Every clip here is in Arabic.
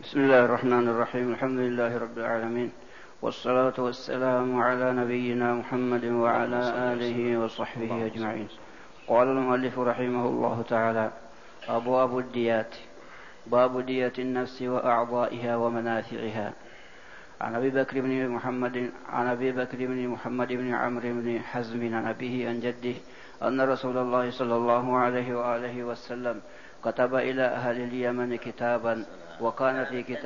بسم الله الرحمن الرحيم. الحمد لله رب العالمين، والصلاة والسلام على نبينا محمد وعلى آله وصحبه أجمعين. قال المؤلف رحمه الله تعالى: أبواب الديات. باب دية النفس وأعضائها ومنافعها. عن أبي بكر بن محمد بن عمرو بن حزم عن أبيه عن جده أن رسول الله صلى الله عليه وآله وسلم كتب إلى أهل اليمن كتابا وكان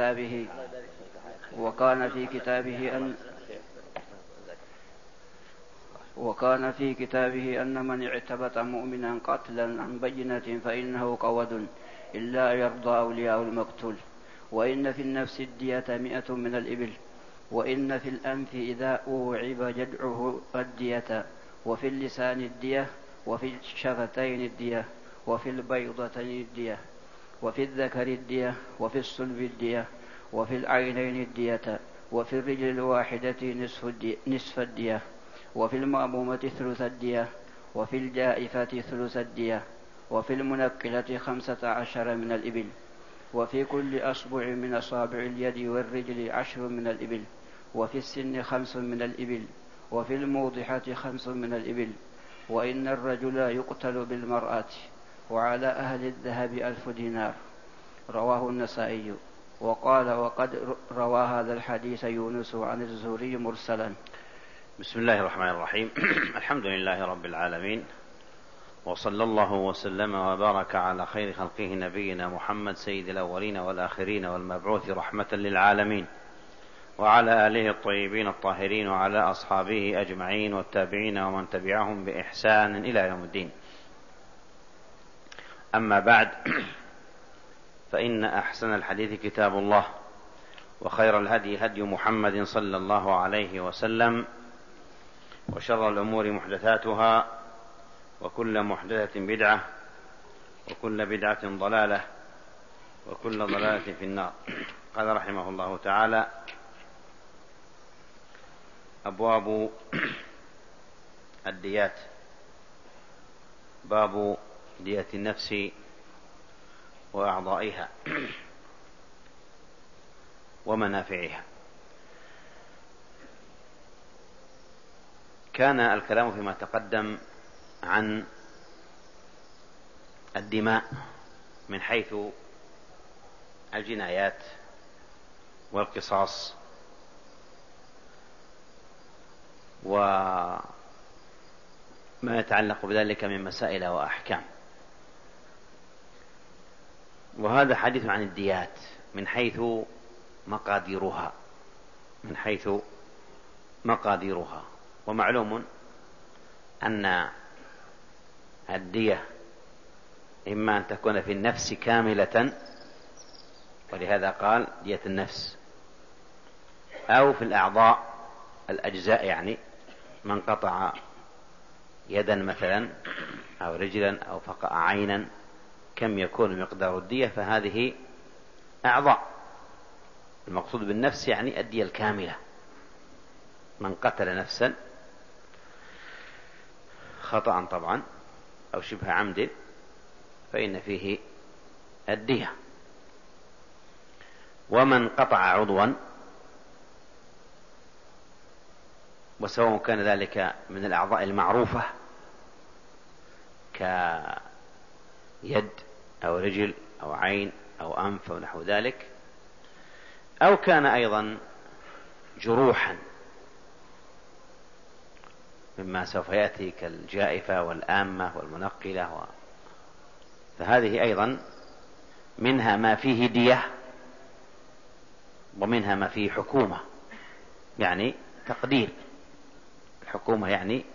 في كتابه أن من اعتبت مؤمنا قتلا عن بينة فإنه قود إلا يرضى أولياء المقتول. وإن في النفس الدية 100 من الإبل، وإن في الأنف إذا أوعب جدعه الدية، وفي اللسان الدية، وفي الشفتين الدية، وفي البيضتين الدية، وفي الذكر الدية، وفي الصلب الدية، وفي العينين الدية، وفي الرجل الواحدة نصف الدية، وفي المأمومة ثلث الدية، وفي الجائفة ثلث الدية، وفي المنكلة 15 من الإبل، وفي كل أصبع من أصابع اليد والرجل 10 من الإبل، وفي السن 5 من الإبل، وفي الموضحة 5 من الإبل. وإن الرجل يقتل بالمرأة، وعلى أهل الذهب 1000 دينار. رواه النسائي. وقال: وقد روى هذا الحديث يونس عن الزهري مرسلا. بسم الله الرحمن الرحيم. الحمد لله رب العالمين، وصلى الله وسلم وبارك على خير خلقه نبينا محمد سيد الأولين والآخرين والمبعوث رحمة للعالمين، وعلى آله الطيبين الطاهرين وعلى أصحابه أجمعين والتابعين ومن تبعهم بإحسان إلى يوم الدين. أما بعد، فإن أحسن الحديث كتاب الله، وخير الهدي هدي محمد صلى الله عليه وسلم، وشر الأمور محدثاتها، وكل محدثة بدعة، وكل بدعة ضلالة، وكل ضلالة في النار. قال رحمه الله تعالى: أبواب الديات. باب دية النفس وأعضائها ومنافعها. كان الكلام فيما تقدم عن الدماء من حيث الجنايات والقصاص وما يتعلق بذلك من مسائل وأحكام، وهذا حديث عن الديات من حيث مقاديرها. ومعلوم أن الدية إما أن تكون في النفس كاملة، ولهذا قال دية النفس، أو في الأعضاء الأجزاء، يعني من قطع يدا مثلا أو رجلا أو فقع عينا، كم يكون مقدار الدية؟ فهذه أعضاء. المقصود بالنفس يعني الدية الكاملة. من قتل نفسا خطأ طبعا أو شبه عمد فإن فيه الدية. ومن قطع عضوا، وسواء كان ذلك من الأعضاء المعروفة كيد أو رجل أو عين أو أنف أو نحو ذلك، أو كان أيضا جروحا مما سوف يأتي كالجائفة والآمة والمنقلة، فهذه أيضا منها ما فيه دية، ومنها ما فيه حكومة، يعني تقدير. الحكومة يعني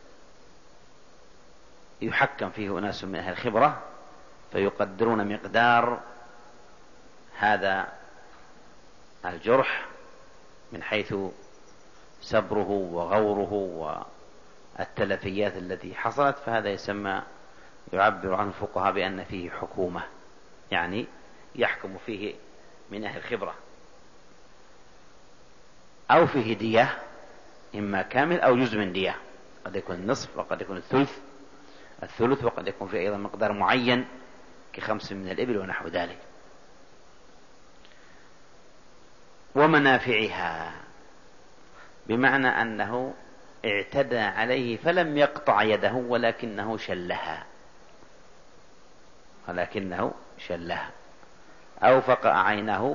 يحكم فيه أناس من أهل الخبرة فيقدرون مقدار هذا الجرح من حيث سبره وغوره والتلفيات التي حصلت، فهذا يعبر عنه الفقهاء بأن فيه حكومة، يعني يحكم فيه من أهل الخبرة. أو فيه دية، إما كامل أو جزء من دية، قد يكون النصف وقد يكون الثلث، وقد يكون فيه أيضا مقدار معين ك5 من الإبل ونحو ذلك. ومنافعها، بمعنى أنه اعتدى عليه فلم يقطع يده ولكنه شلها، أو فقع عينه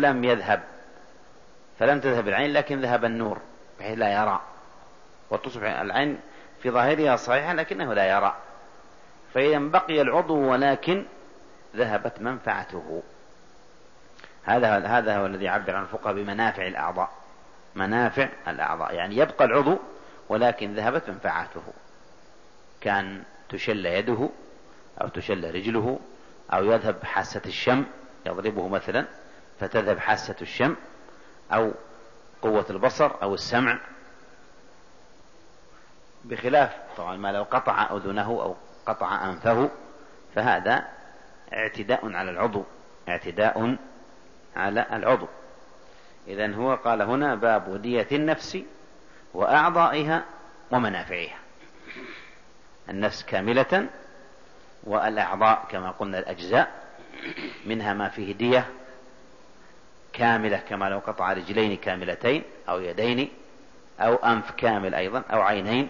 فلم تذهب العين لكن ذهب النور بحيث لا يرى، وتصبح العين في ظاهرها صحيحة لكنه لا يرى، فإذا بقي العضو ولكن ذهبت منفعته. هذا هو الذي يعبر عن الفقهاء بمنافع الأعضاء. منافع الأعضاء يعني يبقى العضو ولكن ذهبت منفعته، كان تشل يده أو تشل رجله، أو يذهب حاسة الشم، يضربه مثلا فتذهب حاسة الشم، أو قوة البصر أو السمع، بخلاف طبعا ما لو قطع أذنه أو قطع أنفه، فهذا اعتداء على العضو. إذن هو قال هنا باب دية النفس وأعضائها ومنافعها، النفس كاملة، والأعضاء كما قلنا الأجزاء، منها ما فيه دية كاملة كما لو قطع رجلين كاملتين أو يدين أو أنف كامل أيضا أو عينين،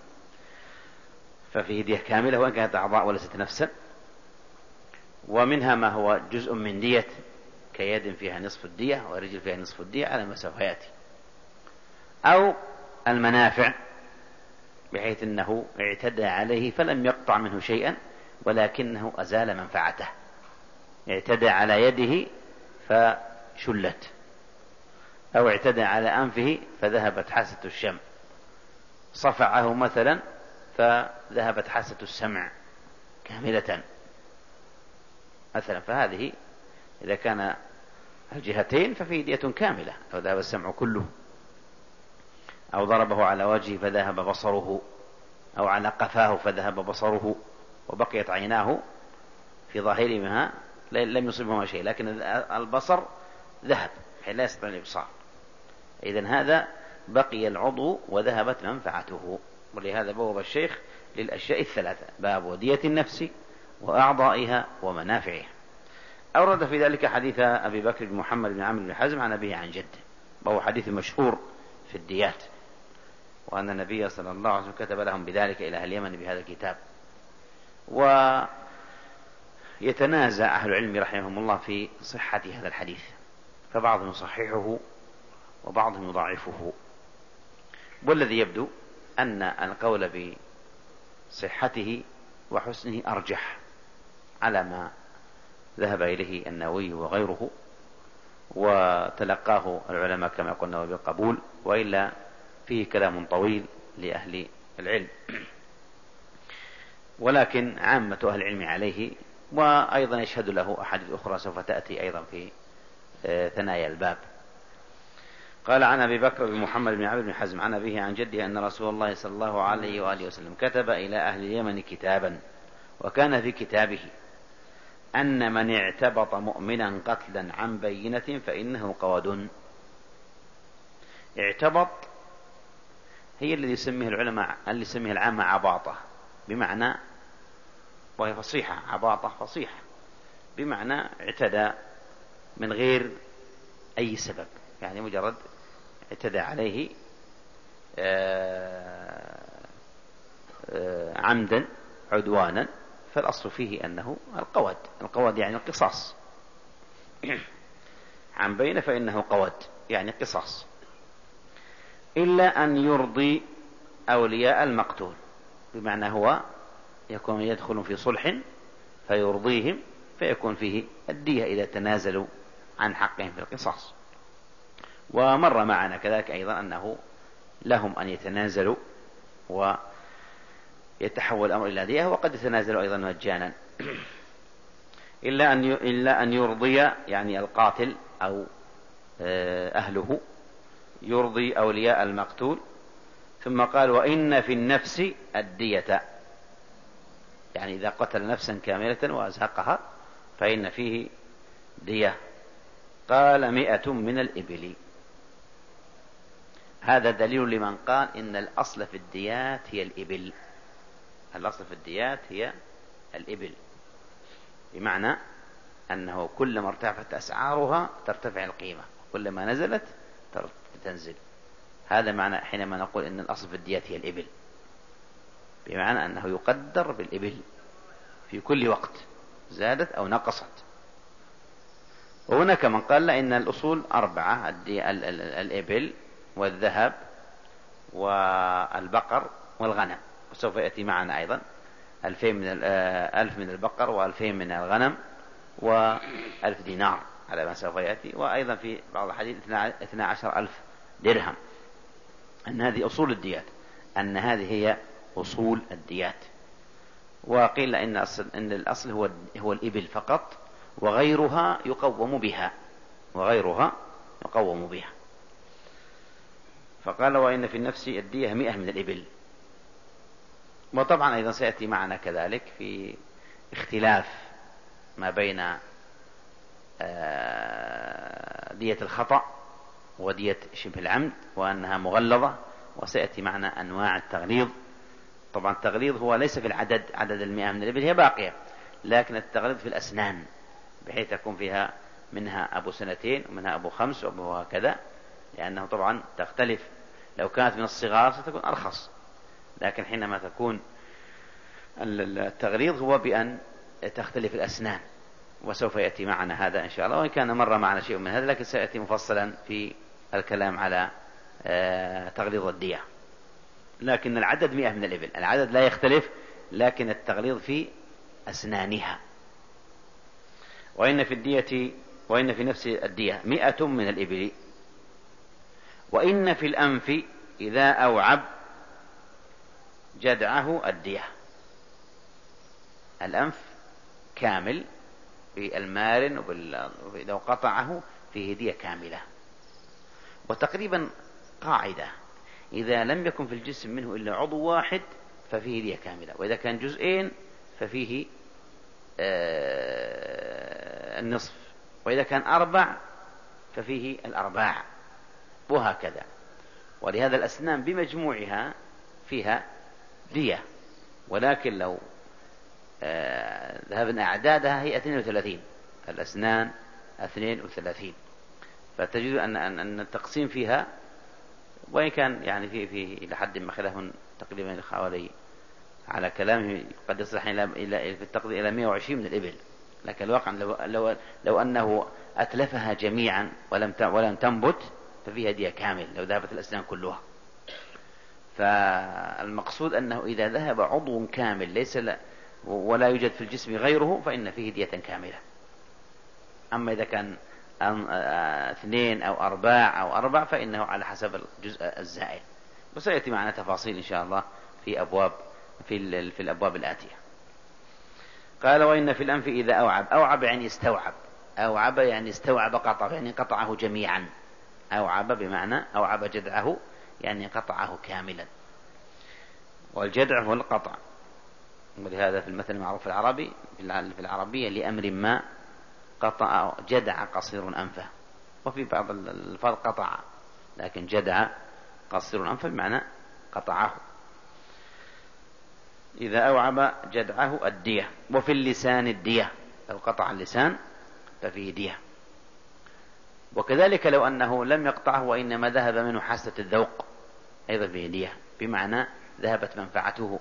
ففيه دية كاملة وإن كانت أعضاء وليست نفسا. ومنها ما هو جزء من دية كيد فيها نصف الدية ورجل فيها نصف الدية على ما سوف يأتي، أو المنافع بحيث أنه اعتدى عليه فلم يقطع منه شيئا ولكنه أزال منفعته، اعتدى على يده فشلت، أو اعتدى على أنفه فذهبت حاسة الشم، صفعه مثلا فذهبت حاسة السمع كاملة مثلا، فهذه إذا كان الجهتين ففيه دية كاملة، أو ذهب السمع كله، أو ضربه على وجهه فذهب بصره، أو على قفاه فذهب بصره وبقيت عيناه في ظاهرهما لم يصبهما شيء، لكن البصر ذهب حين لا يستطيع الإبصار. إذن هذا بقي العضو وذهبت منفعته. ولهذا بوب الشيخ للأشياء الثلاثة: باب دية النفس وأعضائها ومنافعها. أورد في ذلك حديث أبي بكر بن محمد بن عمرو بن حزم عن أبيه عن جده، وهو حديث مشهور في الديات، وأن النبي صلى الله عليه وسلم كتب لهم بذلك إلى أهل اليمن بهذا الكتاب. ويتنازع أهل العلم رحمهم الله في صحة هذا الحديث، فبعضهم يصححه وبعضهم يضعفه، والذي يبدو أن القول بصحته وحسنه أرجح على ما ذهب إليه النووي وغيره، وتلقاه العلماء كما قلنا بالقبول، وإلا فيه كلام طويل لأهل العلم، ولكن عامة أهل العلم عليه، وأيضا يشهد له أحاديث أخرى سوف تأتي أيضا في ثنايا الباب. قال عن أبي بكر بن محمد بن عمرو بن حزم عن أبيه عن جده أن رسول الله صلى الله عليه وآله وسلم كتب إلى أهل اليمن كتابا، وكان في كتابه أن من اعتبط مؤمنا قتلا عن بينة فإنه قود. اعتبط هي الذي يسميه العلماء اللي يسميه العامة عباطة، بمعنى، وهي فصيحة، عباطة فصيحة، بمعنى اعتدى من غير أي سبب، يعني مجرد اعتدى عليه عمدا عدوانا، فالأصل فيه أنه القود يعني القصاص، عن بينة فإنه قود يعني قصاص، إلا أن يرضي أولياء المقتول، بمعنى هو يكون يدخل في صلح فيرضيهم فيكون فيه الدية إذا تنازلوا عن حقهم في القصاص. ومر معنا كذلك أيضا أنه لهم أن يتنازلوا ويتحول الأمر إلى دية، وقد يتنازلوا أيضا مجانا، إلا أن يرضي يعني القاتل أو أهله يرضي أولياء المقتول. ثم قال: وإن في النفس الدية، يعني إذا قتل نفسا كاملة وأزهقها فإن فيه دية. قال: 100 من الإبل. هذا دليل لمن قال إن الأصل في الديات هي الإبل، الأصل في الديات هي الإبل، بمعنى أنه كلما ارتفعت أسعارها ترتفع القيمة، كلما نزلت تنزل. هذا معنى حينما نقول إن الأصل في الديات هي الإبل، بمعنى أنه يقدر بالإبل في كل وقت زادت أو نقصت. وهناك من قال إن الأصول 4: الإبل والذهب والبقر والغنم، وسوف يأتي معنا أيضا 1000 من البقر و2000 من الغنم و1000 دينار على ما سوف يأتي، وأيضا في بعض الحديث 12,000 درهم. أن هذه أصول الديات، أن هذه هي أصول الديات. وقيل إن الأصل هو الإبل فقط، وغيرها يقوم بها. فقال: وإن في النفس الدية 100 من الإبل. وطبعا أيضا سيأتي معنا كذلك في اختلاف ما بين دية الخطأ ودية شبه العمد، وأنها مغلظة، وسيأتي معنا أنواع التغليظ. طبعا التغليظ هو ليس في عدد 100 من الإبل، هي باقية، لكن التغليظ في الأسنان، بحيث يكون فيها منها أبو 2 ومنها أبو 5 وأبو هكذا، لأنه طبعا تختلف. لو كانت من الصغار ستكون أرخص، لكن حينما تكون التغليظ هو بأن تختلف الأسنان، وسوف يأتي معنا هذا إن شاء الله، وإن كان مر معنا شيء من هذا، لكن سيأتي مفصلا في الكلام على تغليظ الدية. لكن العدد 100 من الإبل، العدد لا يختلف، لكن التغليظ في أسنانها. وإن في نفس الدية 100 من الإبل. وإن في الأنف إذا أوعب جدعه الدية. الأنف كامل بالمارن، وإذا قطعه فيه دية كاملة. وتقريبا قاعدة: إذا لم يكن في الجسم منه إلا عضو واحد ففيه دية كاملة، وإذا كان جزئين ففيه النصف، وإذا كان 4 ففيه 4، وهكذا. ولهذا الأسنان بمجموعها فيها دية، ولكن لو ذهبنا أعدادها هي 32، الأسنان 32. فتجد أن التقسيم فيها، وإن كان يعني في إلى حد ما خلاف تقريبا حوالي، على كلامه قد يصلح في التقدير إلى 120 من الإبل، لكن الواقع لو أنه أتلفها جميعا ولم تنبت ففيها دية كامل لو ذهبت الأسنان كلها. فالمقصود أنه إذا ذهب عضو كامل ليس ولا يوجد في الجسم غيره فإن فيه دية كاملة. أما إذا كان 2 أو 4 فإنه على حسب الجزء الزائد. وسيأتي معنا تفاصيل إن شاء الله في الأبواب الآتية. قال: وإن في الأنف إذا أوعب يعني استوعب. أوعب يعني استوعب قطع، يعني قطعه جميعا. أوعب بمعنى أوعب جدعه، يعني قطعه كاملا. والجدع هو القطع، ولهذا في المثل المعروف العربي في العربية: لأمر ما قطع جدع قصير أنفه. وفي بعض الألفاظ قطع، لكن جدع قصير أنفه بمعنى قطعه. إذا أوعب جدعه الدية. وفي اللسان الدية، لو قطع اللسان ففيه دية. وكذلك لو أنه لم يقطعه وإنما ذهب منه حاسة الذوق أيضا فيه دية، بمعنى ذهبت منفعته.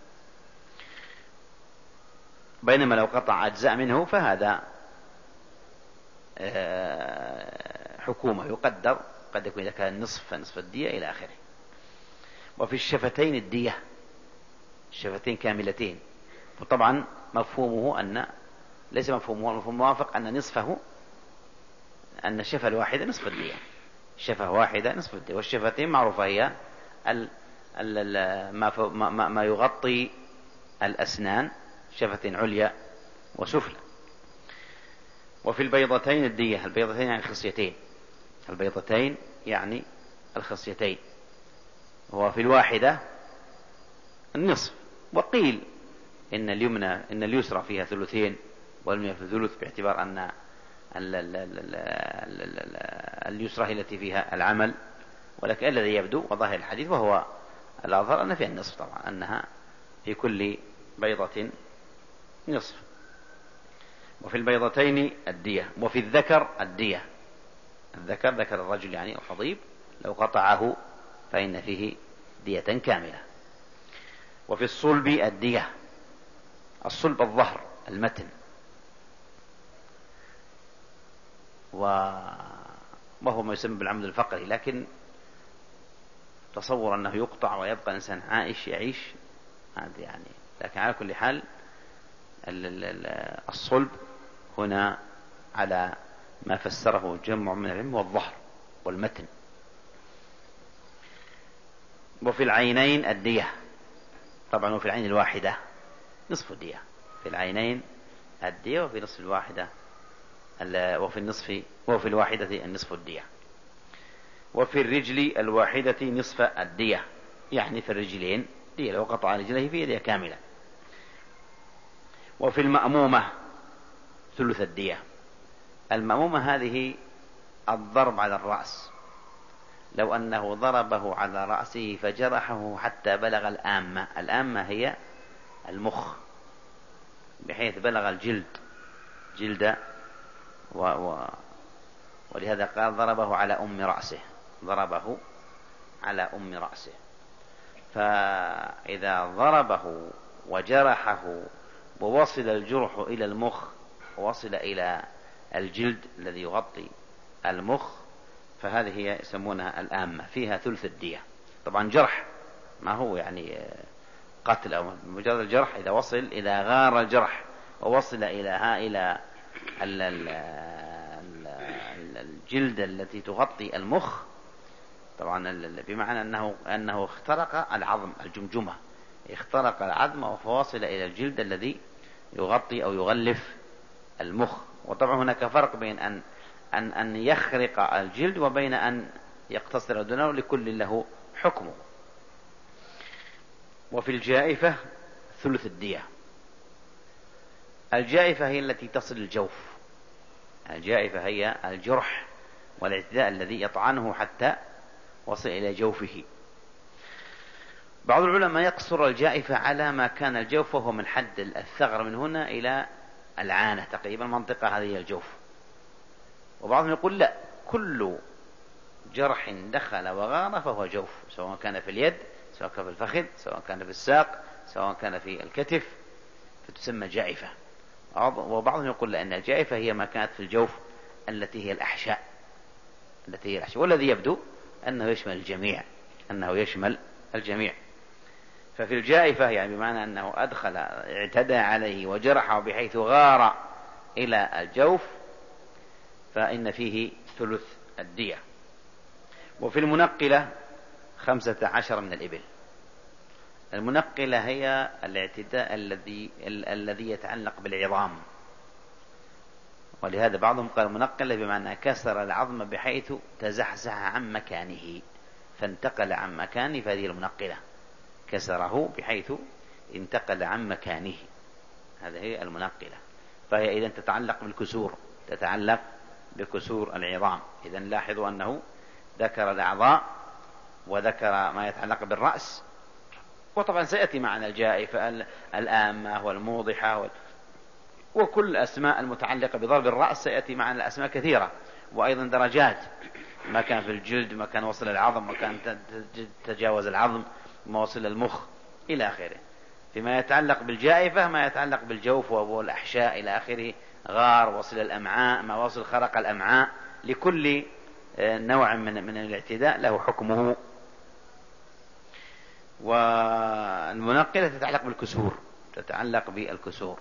بينما لو قطع أجزاء منه فهذا حكومة يقدر، قد يكون إذا كان نصف الدية إلى آخره. وفي الشفتين الدية، الشفتين كاملتين. وطبعا مفهومه أن ليس مفهومه، المفهوم موافق أن نصفه، أن الشفة الواحدة نصف الدية، شفة واحدة نصف الدية. والشفتين معروفة هي ما يغطي الأسنان، شفتين عليا وسفلى. وفي البيضتين الدية. البيضتين يعني الخصيتين، البيضتين يعني الخصيتين. وفي الواحدة النصف. وقيل إن اليسرى فيها 2 واليمنى في 1/3، باعتبار أن اليسرى هي التي فيها العمل. ولكن الذي يبدو وظاهر الحديث وهو الأظهر أن فيها النصف، طبعا أنها في كل بيضة نصف. وفي البيضتين الدية. وفي الذكر الدية. الذكر ذكر الرجل يعني الخضيب لو قطعه فإن فيه دية كاملة. وفي الصلب الدية. الصلب الظهر المتن، وهو ما يسمى بالعمود الفقري، لكن تصور أنه يقطع ويبقى الإنسان عائش يعيش هذا يعني. لكن على كل حال الصلب هنا على ما فسره جمع من العلم والظهر والمتن. وفي العينين الدية طبعا، وفي العين الواحدة نصف الدية. في العينين الدية، وفي نصف الواحدة وفي الواحدة النصف الدية. وفي الرجل الواحدة نصف الدية، يعني في الرجلين دية، لو قطع رجليه في دية كاملة. وفي المأمومة ثلث الدية. المأمومة هذه الضرب على الرأس، لو أنه ضربه على رأسه فجرحه حتى بلغ الآمة. الآمة هي المخ، بحيث بلغ جلد ولهذا قال ضربه على أم رأسه. فإذا ضربه وجرحه ووصل الجرح إلى المخ ووصل إلى الجلد الذي يغطي المخ، فهذه هي يسمونها الآمة، فيها ثلث الدية. طبعا جرح ما هو يعني قتل أو مجرد الجرح، إذا وصل إلى غار الجرح ووصل إلى الجلد التي تغطي المخ، طبعا بمعنى أنه اخترق العظم، الجمجمة اخترق العظم فواصل إلى الجلد الذي يغطي أو يغلف المخ. وطبعا هناك فرق بين أن يخرق الجلد وبين أن يقتصر دونه، لكل له حكمه. وفي الجائفة ثلث الدية. الجائفة هي التي تصل الجوف. الجائفة هي الجرح والاعتداء الذي يطعنه حتى وصل إلى جوفه. بعض العلماء يقصر الجائفة على ما كان الجوف، وهو من حد الثغر من هنا إلى العانة تقريبا، منطقة هذه الجوف. وبعضهم يقول لا، كل جرح دخل وغار فهو جوف، سواء كان في اليد، سواء كان في الفخذ، سواء كان في الساق، سواء كان في الكتف، فتسمى جائفة. وبعضهم يقول لأن الجائفة هي ما كانت في الجوف التي هي الأحشاء، والذي يبدو أنه يشمل الجميع. ففي الجائفة يعني بمعنى أنه اعتدى عليه وجرحه بحيث غار إلى الجوف، فإن فيه ثلث الدية. وفي المنقلة 15 من الإبل. المنقلة هي الاعتداء الذي يتعلق بالعظام، ولهذا بعضهم قال منقلة بمعنى كسر العظم بحيث تزحزح عن مكانه فانتقل عن مكانه، فهذه المنقلة، كسره بحيث انتقل عن مكانه، هذه هي المنقلة. فهي إذن تتعلق بكسور العظام. إذن لاحظوا أنه ذكر الأعضاء وذكر ما يتعلق بالرأس، وطبعا سيأتي معنا الجائفة، الآمة والموضحة وكل الأسماء المتعلقة بضرب الرأس سيأتي معنا الأسماء كثيرة، وأيضا درجات، ما كان في الجلد، ما كان وصل العظم، ما كان تجاوز العظم، ما وصل المخ إلى آخره. فيما يتعلق بالجائفة ما يتعلق بالجوف والأحشاء إلى آخره، غار، وصل الأمعاء، ما وصل خرق الأمعاء، لكل نوع من الاعتداء له حكمه. والمنقلة تتعلق بالكسور.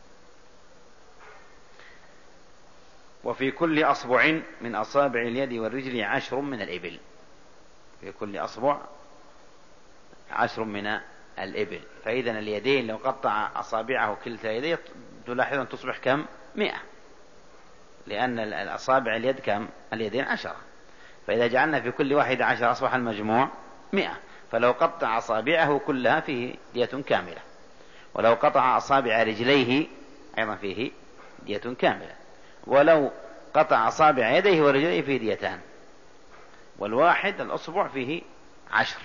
وفي كل أصبع من أصابع اليد والرجل 10 من الإبل. في كل أصبع 10 من الإبل. فإذا اليدين لو قطع أصابعه كلتا يديه تلاحظ أن تصبح كم؟ 100، لأن الأصابع اليد كم؟ اليدين 10. فإذا جعلنا في كل واحد 10 أصبح المجموع 100. فلو قطع أصابعه كلها فيه دية كاملة، ولو قطع أصابع رجليه أيضا فيه دية كاملة، ولو قطع أصابع يديه ورجليه فيه ديتان، والواحد الأصبع فيه 10.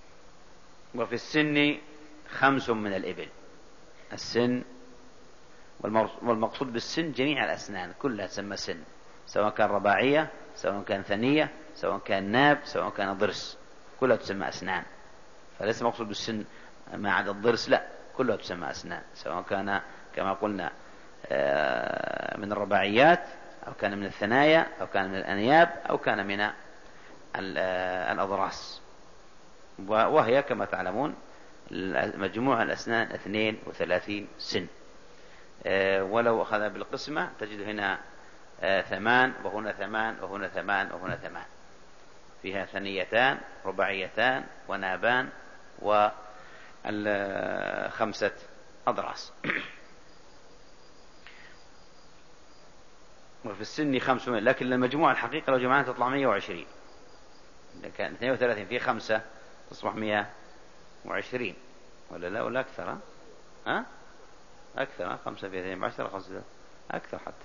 وفي السن 5 من الإبل. السن والمقصود بالسن جميع الأسنان كلها تسمى سن، سواء كان رباعية، سواء كان ثنية، سواء كان ناب، سواء كان ضرس، كلها تسمى أسنان. فليس مقصود بالسن ما عدا الضرس، لا، كلها تسمى أسنان، سواء كان كما قلنا من الرباعيات، أو كان من الثنايا، أو كان من الأنياب، أو كان من الأضراس. وهي كما تعلمون مجموع الأسنان 32 سن. ولو أخذ بالقسمة تجد هنا 8 وهنا 8 وهنا 8 وهنا 8، فيها ثنيتان، رباعيتان، ونابان، و5 أضراس. وفي السن 500، لكن المجموع الحقيقة لو جمعنا تطلع 120. إذا كان 32 في 5 تصبح 120، ولا لا، ولا أكثر؟ أكثر، 5 في 2 ب10، 5 أكثر حتى،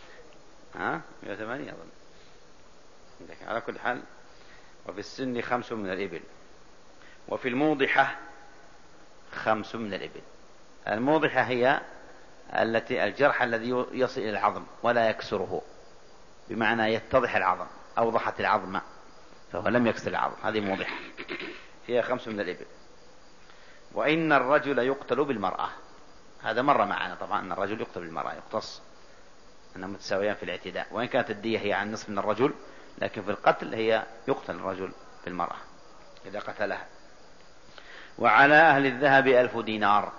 108 أظن. على كل حال، وفي السن 5 من الإبل، وفي الموضحة 5 من الإبل. الموضحة هي الجرح الذي يصل إلى العظم ولا يكسره، بمعنى يتضح العظم، أوضحت العظم فهو لم يكسر العظم، هذه موضحة، فيها 5 من الإبل. وإن الرجل يقتل بالمرأة، هذا مر معنا طبعا، أن الرجل يقتل بالمرأة، يقتص أنهم متساويان في الاعتداء، وإن كانت الدية هي عن نصف من الرجل، لكن في القتل هي يقتل الرجل بالمرأة إذا قتلها. وعلى أهل الذهب 1000 دينار.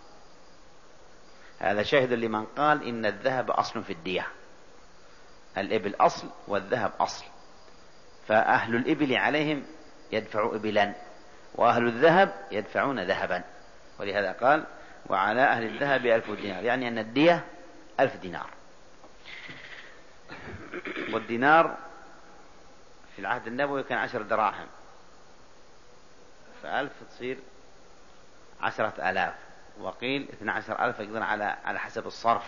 هذا شاهد لمن قال إن الذهب أصل في الدية، الإبل أصل والذهب أصل، فأهل الإبل عليهم يدفعوا إبلا، وأهل الذهب يدفعون ذهبا، ولهذا قال وعلى أهل الذهب 1000 دينار، يعني أن الدية 1000 دينار. والدينار في العهد النبوي كان 10 دراهم، ف1000 تصير 10,000، وقيل 12,000 يقدر على حسب الصرف.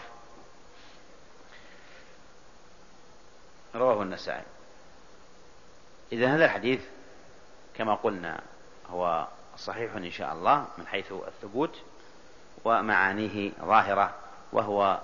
رواه النسائي. إذا هذا الحديث كما قلنا هو صحيح إن شاء الله من حيث الثبوت، ومعانيه ظاهرة، وهو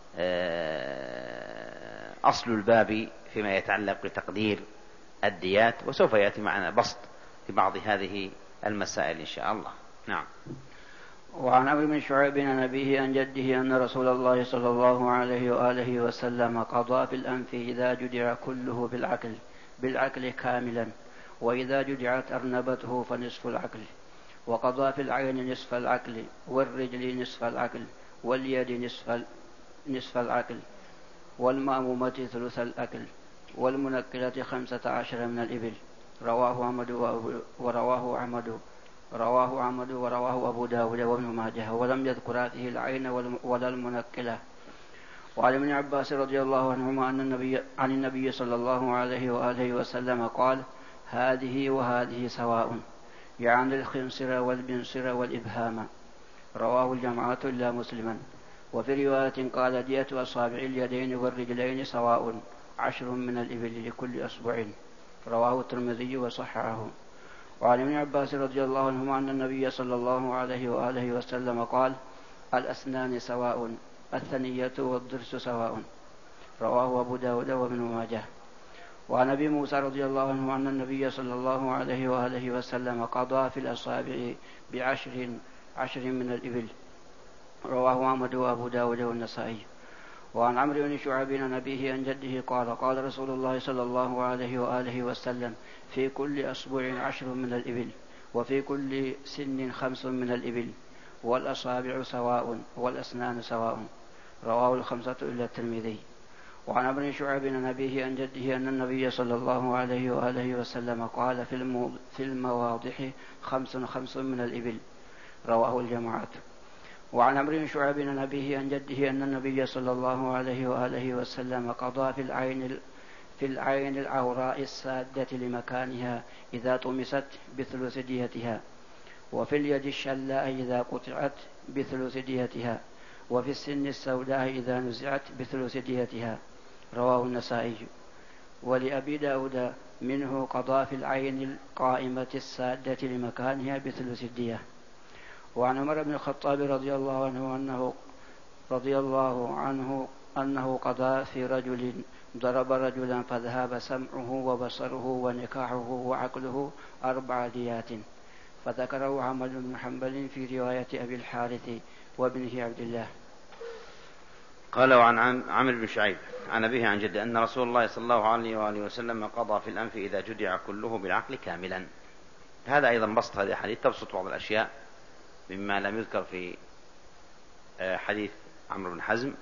أصل الباب فيما يتعلق بتقدير الديات، وسوف يأتي معنا بسط في بعض هذه المسائل إن شاء الله. نعم. وعن عمرو بن شعيب عن أبيه عن جده أن رسول الله صلى الله عليه وآله وسلم قضى في الأنف إذا جدع كله بالعقل كاملا، وإذا جدعت أرنبته فنصف العقل، وقضى في العين نصف العقل، والرجل نصف العقل، واليد نصف العقل، والمأمومة ثلث العقل، والمنكلة 15 من الإبل. رواه أحمد ورواه أبو داود وابن ماجه، ولم يذكر هذه العين ولا المنكلة. وعن ابن عباس رضي الله عنهما عن النبي صلى الله عليه وآله وسلم قال: هذه وهذه سواء، يعني الخنصر والبنصر والإبهام. رواه الجماعة إلا مسلما. وفي رواية قال: دية أصابع اليدين والرجلين سواء، 10 من الإبل لكل أصبع. رواه الترمذي وصححه. وعن ابن عباس رضي الله عنهما أن النبي صلى الله عليه وآله وسلم قال: الأسنان سواء، الثنية والضرس سواء. رواه أبو داود وابن ماجه. وعن أبي موسى رضي الله عنه أن النبي صلى الله عليه وآله وسلم قضى في الأصابع ب10 من الإبل. رواه أحمد وأبو داود والنسائي. وعن عمرو بن شعيب عن أبيه عن جده قال: قال رسول الله صلى الله عليه وآله وسلم: في كل أصبع 10 من الإبل، وفي كل سن 5 من الإبل، والأصابع سواء والأسنان سواء. رواه 5 إلا الترمذي. وعن عمرو بن شعيب عن أبيه عن جده أن النبي صلى الله عليه وآله وسلم قال: في المواضح 5 من الإبل. رواه الجماعة. وعن عمرو بن شعيب عن أبيه عن جده أن النبي صلى الله عليه وآله وسلم قضى في العين العوراء السادة لمكانها إذا طمست بثلث ديتها، وفي اليد الشلاء إذا قطعت بثلث ديتها، وفي السن السوداء إذا نزعت بثلث ديتها. رواه النسائي. ولأبي داود منه قضى في العين القائمة السادة لمكانها بثلث الدية. وعن عمر بن الخطاب رضي الله عنه رضي الله عنه أنه قضى في رجل ضرب رجلا فذهب سمعه وبصره ونكاحه وعقله 4 ديات، فذكره أحمد بن حنبل في رواية أبي الحارث وابنه عبد الله. قال عن عمرو بن شعيب عن أبيه عن جده أن رسول الله صلى الله عليه وآله وسلم قضى في الأنف إذا جدع كله بالعقل كاملا. هذا أيضا بسط هذه الحديث، تبسط بعض الأشياء مما لم يذكر في حديث عمرو بن حزم.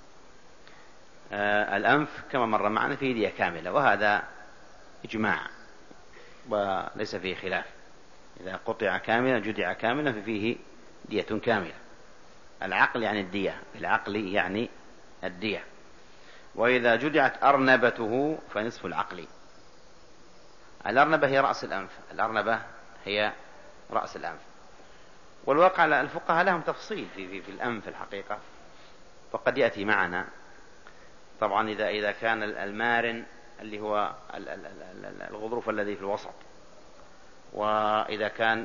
الأنف كما مر معنا فيه دية كاملة، وهذا إجماع وليس فيه خلاف. إذا قطع كاملا جدع كاملا ففيه دية كاملة. العقل يعني الدية، العقل يعني الدية. وإذا جدعت أرنبته فنصف العقل. الأرنبة هي رأس الأنف، الأرنبة هي رأس الأنف. والواقع الفقهاء لهم تفصيل في الأنف الحقيقة، وقد يأتي معنا. طبعا إذا كان المارن اللي هو الغضروف الذي في الوسط، وإذا كان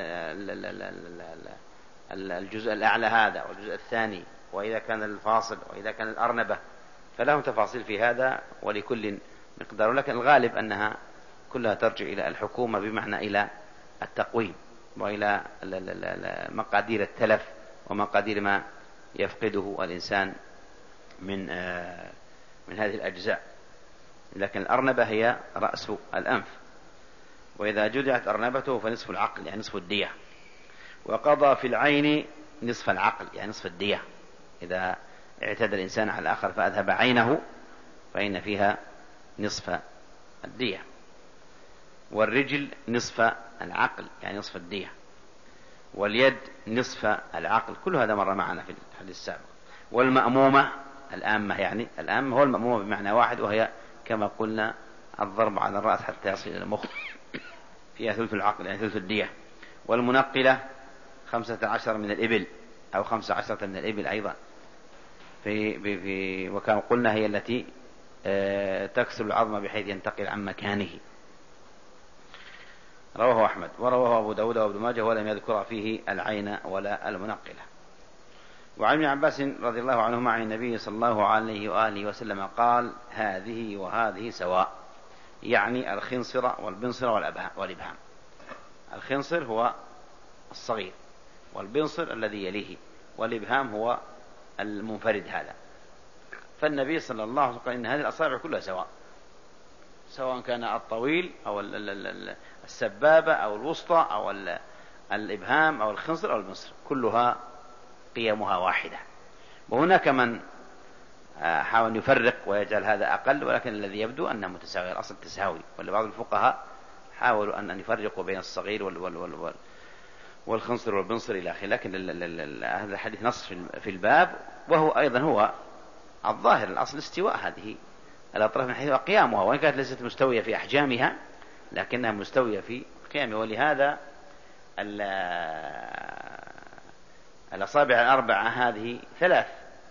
الجزء الأعلى هذا والجزء الثاني، وإذا كان الفاصل، وإذا كان الأرنبة، فلهم تفاصيل في هذا ولكل مقدار. لكن الغالب أنها كلها ترجع إلى الحكومة، بمعنى إلى التقويم وإلى مقادير التلف ومقادير ما يفقده الإنسان من هذه الأجزاء. لكن الأرنبة هي رأس الأنف. وإذا جدعت أرنبته فنصف العقل يعني نصف الدية. وقضى في العين نصف العقل يعني نصف الدية. إذا اعتدى الإنسان على الآخر فأذهب عينه فإن فيها نصف الدية. والرجل نصف العقل يعني نصف الدية. واليد نصف العقل. كل هذا مر معنا في الحديث السابق. والمأمومة الآمة، يعني الآمة هو المأمومة بمعنى واحد، وهي كما قلنا الضرب على الرأس حتى يصل إلى المخ، فيها ثلث العقل يعني ثلث الدية. والمنقلة 15 من الإبل أو 15 من الإبل أيضا، وكما قلنا هي التي تكسر العظم بحيث ينتقل عن مكانه. رواه أحمد ورواه أبو داود وابن ماجه ولم يذكر فيه العين ولا المنقلة. وعن ابن عباس رضي الله عنهما عن النبي صلى الله عليه وآله وسلم قال: هذه وهذه سواء، يعني الخنصر والبنصر والإبهام. الخنصر هو الصغير، والبنصر الذي يليه، والإبهام هو المنفرد هذا. فالنبي صلى الله عليه وسلم قال إن هذه الأصابع كلها سواء، سواء كان الطويل أو السبابة أو الوسطى أو الإبهام أو الخنصر أو البنصر، كلها قيمها واحدة. وهناك من حاول يفرق ويجعل هذا أقل، ولكن الذي يبدو أنه متساوي، الأصل تساوي. ولبعض الفقهاء حاولوا أن يفرقوا بين الصغير والخنصر والبنصر إلى آخره، لكن هذا الحديث نص في الباب، وهو أيضا هو الظاهر الأصل استواء هذه الأطراف من حيث أقيامها، وإن كانت ليست مستوية في أحجامها لكنها مستوية في أقيامها. ولهذا الأصابع الأربعة هذه 3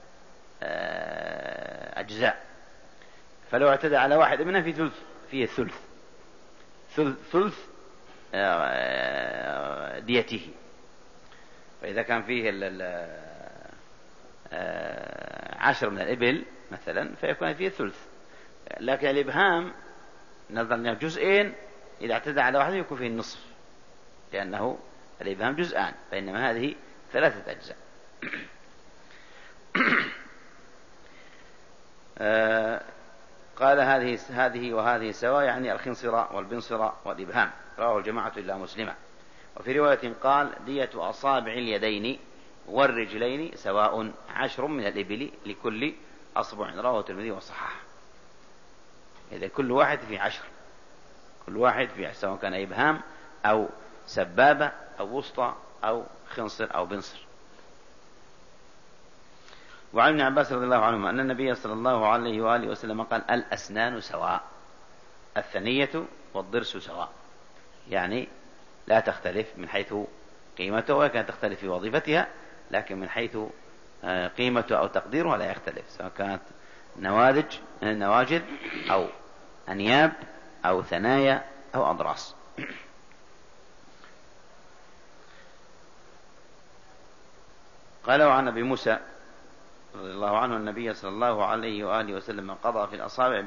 أجزاء، فلو اعتدى على واحد منها فيه ثلث ديته. فإذا كان فيه 10 من الإبل مثلا فيكون فيه ثلث. لكن الإبهام نظرا أنه جزئين، إذا اعتدى على واحد يكون فيه النصف، لأنه الإبهام جزءان، فإنما هذه 3 أجزاء. قال هذه وهذه سواء، يعني الخنصر والبنصر والإبهام. رواه الجماعة إلا مسلما. وفي رواية قال: دية أصابع اليدين والرجلين سواء 10 من الإبل لكل أصبع. رواه الترمذي وصححه. إذا كل واحد في 10، كل واحد في 10، سواء كان إبهام أو سبابة أو وسطى أو خنصر أو بنصر. وعن ابن عباس رضي الله عنهما أن النبي صلى الله عليه وآله وسلم قال: الأسنان سواء، الثنية والضرس سواء، يعني لا تختلف من حيث قيمتها، وكانت تختلف في وظيفتها، لكن من حيث قيمتها أو تقديرها لا يختلف، سواء كانت نواجذ أو أنياب أو ثنايا أو أضراس. قال: وعن أبي موسى رضي الله عنه النبي صلى الله عليه وآله وسلم قضى في الأصابع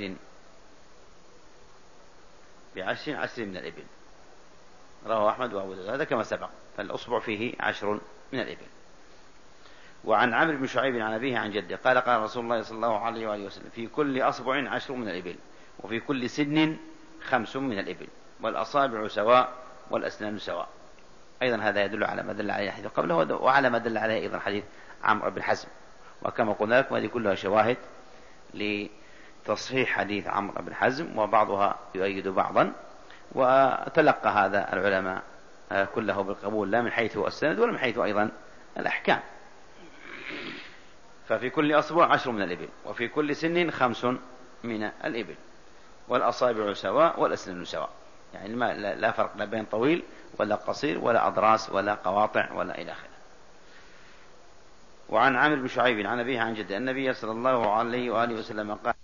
بعشر من الإبل. رواه أحمد وأبو داود. هذا كما سبق، فالأصبع فيه 10 من الإبل. وعن عمرو بن شعيب عن أبيه عن جده قال قال رسول الله صلى الله عليه وآله وسلم في كل أصبع 10 من الإبل، وفي كل سن 5 من الإبل، والأصابع سواء والأسنان سواء. أيضا هذا يدل على ما دل عليه الحديث قبله، وعلى ما دل عليه أيضا حديث عمرو بن حزم. وكما قلنا لكم هذه كلها شواهد لتصحيح حديث عمرو بن حزم، وبعضها يؤيد بعضا. وتلقى هذا العلماء كله بالقبول، لا من حيث السند ولا من حيث أيضا الأحكام. ففي كل أصبع 10 من الإبل، وفي كل سن 5 من الإبل، والأصابع سواء والأسنان سواء، يعني لا فرق لا بين طويل ولا قصير ولا أضراس ولا قواطع ولا إلى آخره. وعن عمرو بن شعيب عن أبيه عن جده النبي صلى الله عليه وآله وسلم قال